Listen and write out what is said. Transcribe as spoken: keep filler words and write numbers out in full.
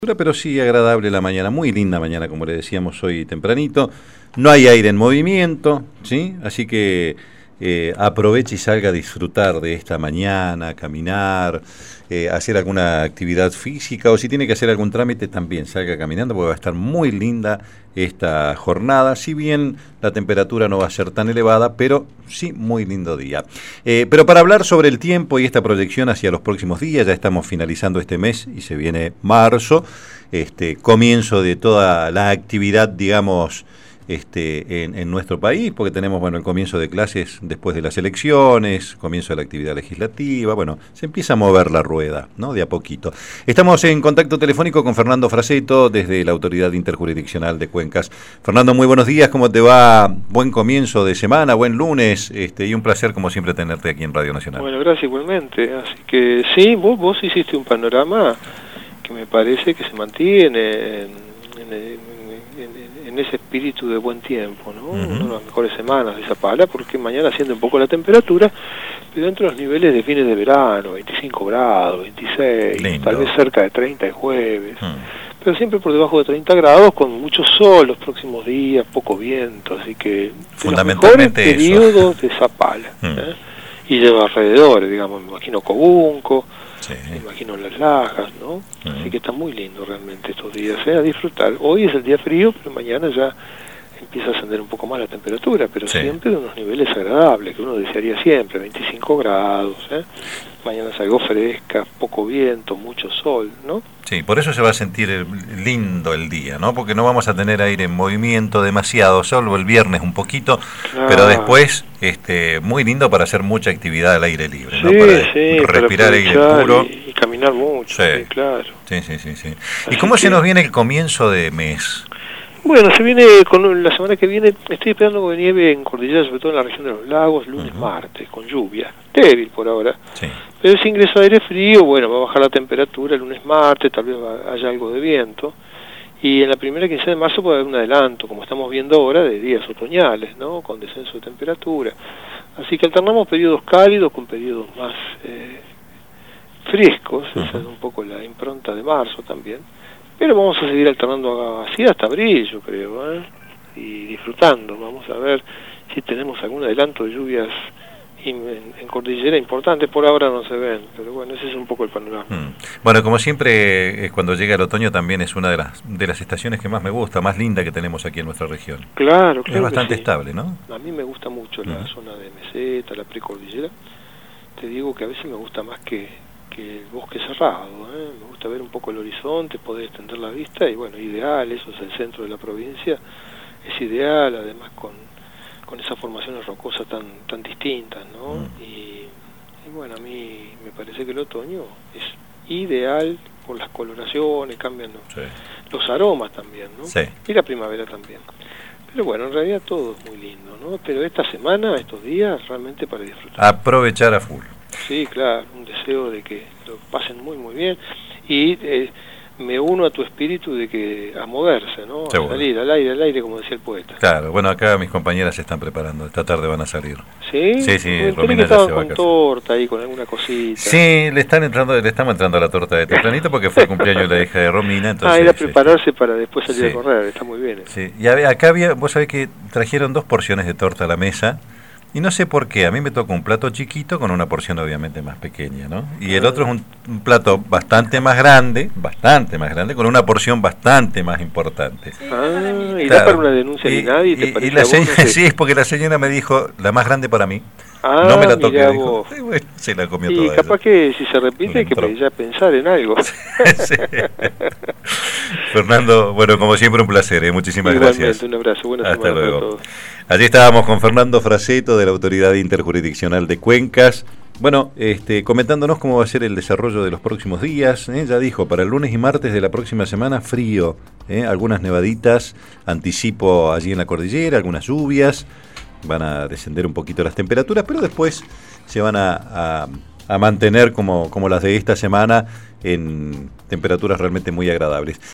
Pero sí agradable la mañana, muy linda mañana, como le decíamos hoy tempranito. No hay aire en movimiento, ¿sí? Así que eh, aproveche y salga a disfrutar de esta mañana, caminar, eh, hacer alguna actividad física, o si tiene que hacer algún trámite también salga caminando, porque va a estar muy linda esta jornada, si bien la temperatura no va a ser tan elevada, pero sí muy lindo día. Eh, pero para hablar sobre el tiempo y esta proyección hacia los próximos días, ya estamos finalizando este mes y se viene marzo, este comienzo de toda la actividad, digamos, este en, en nuestro país, porque tenemos, bueno, el comienzo de clases después de las elecciones, comienzo de la actividad legislativa, bueno, se empieza a mover la rueda, ¿no? De a poquito. Estamos en contacto telefónico con Fernando Fraseto desde la Autoridad Interjurisdiccional de Cuencas. Fernando, muy buenos días, ¿cómo te va? Buen comienzo de semana, buen lunes, este y un placer como siempre tenerte aquí en Radio Nacional. Bueno, gracias igualmente. Así que sí, vos, vos hiciste un panorama que me parece que se mantiene en, en, en en ese espíritu de buen tiempo, ¿no? Uh-huh. Una de las mejores semanas de Zapala, porque mañana asciende un poco la temperatura, pero dentro de los niveles de fines de verano, veinticinco grados, veintiséis, lindo. Tal vez cerca de treinta el jueves, uh-huh. Pero siempre por debajo de treinta grados, con mucho sol los próximos días, poco viento, así que fundamentalmente los mejores periodos de Zapala, uh-huh. ¿eh? Y de los alrededores, digamos, me imagino Cobunco, sí. Me imagino Las Lajas, ¿no? Uh-huh. Así que está muy lindo realmente estos días, ¿eh? A disfrutar. Hoy es el día frío, pero mañana ya empieza a ascender un poco más la temperatura, pero sí. Siempre de unos niveles agradables, que uno desearía siempre, veinticinco grados, ¿eh? Mañana es algo fresca, poco viento, mucho sol, ¿no? Sí, por eso se va a sentir lindo el día, ¿no? Porque no vamos a tener aire en movimiento demasiado, salvo el viernes un poquito, claro. Pero después este muy lindo para hacer mucha actividad al aire libre, sí, ¿no? Para sí, respirar para aire puro. Y, y caminar mucho, sí, sí claro. Sí, sí, sí, sí. ¿Y cómo se nos viene el comienzo de mes? Bueno, se viene con la semana que viene, estoy esperando que nieve en cordillera, sobre todo en la región de los lagos, lunes, uh-huh. martes, con lluvia, débil por ahora. Sí. Pero ese ingreso de aire frío, bueno, va a bajar la temperatura el lunes, martes, tal vez haya algo de viento. Y en la primera quincena de marzo puede haber un adelanto, como estamos viendo ahora, de días otoñales, ¿no? Con descenso de temperatura. Así que alternamos periodos cálidos con periodos más eh, frescos, uh-huh. Esa es un poco la impronta de marzo también. Pero vamos a seguir alternando así hasta abril, yo creo, ¿eh? Y disfrutando. Vamos a ver si tenemos algún adelanto de lluvias en, en cordillera importante. Por ahora no se ven, pero bueno, ese es un poco el panorama. Mm. Bueno, como siempre, eh, cuando llega el otoño también es una de las de las estaciones que más me gusta, más linda que tenemos aquí en nuestra región. Claro, claro. Es bastante sí. estable, ¿no? A mí me gusta mucho la mm. zona de meseta, la precordillera. Te digo que a veces me gusta más que... que el bosque cerrado, ¿eh? Me gusta ver un poco el horizonte, poder extender la vista y bueno, ideal, eso es el centro de la provincia, es ideal, además con, con esas formaciones rocosas tan tan distintas, ¿no? Mm. Y, y bueno, a mí me parece que el otoño es ideal por las coloraciones, cambian los, sí. los aromas también, ¿no? Sí. Y la primavera también. Pero bueno, en realidad todo es muy lindo, ¿no? Pero esta semana, estos días, realmente para disfrutar. Aprovechar a full. Sí, claro, un deseo de que lo pasen muy, muy bien. Y eh, me uno a tu espíritu de que a moverse, ¿no? A salir al aire, al aire, como decía el poeta. Claro, bueno, acá mis compañeras se están preparando, esta tarde van a salir. ¿Sí? Sí, sí, pues Romina ya se va a casar. Con torta ahí, con alguna cosita. Sí, le están entrando, le estamos entrando a la torta de tempranito porque fue el cumpleaños de la hija de Romina. Entonces, ah, era prepararse sí. para después salir sí. a correr, está muy bien. Sí, y acá había, vos sabés que trajeron dos porciones de torta a la mesa. Y no sé por qué, a mí me toca un plato chiquito con una porción obviamente más pequeña, ¿no? Y el otro es un, un plato bastante más grande, bastante más grande, con una porción bastante más importante. Sí, ah, y claro. Da para una denuncia y, de nadie, ¿te y, parece y la señora, vos, no sé? Sí, es porque la señora me dijo, la más grande para mí. Ah, no me la toqué, dijo. Sí, bueno, se la comió y toda. Y capaz ella. Que si se repite hay que ya pensar en algo. Sí. Fernando, bueno, como siempre un placer, ¿eh? Muchísimas Igualmente, gracias. Un abrazo, buenas Hasta semanas luego. para todos. Allí estábamos con Fernando Fraseto de la Autoridad Interjurisdiccional de Cuencas. Bueno, este, comentándonos cómo va a ser el desarrollo de los próximos días. ¿eh? Ya dijo, para el lunes y martes de la próxima semana, frío. ¿eh? Algunas nevaditas, anticipo allí en la cordillera, algunas lluvias. Van a descender un poquito las temperaturas, pero después se van a, a, a mantener como, como las de esta semana en temperaturas realmente muy agradables.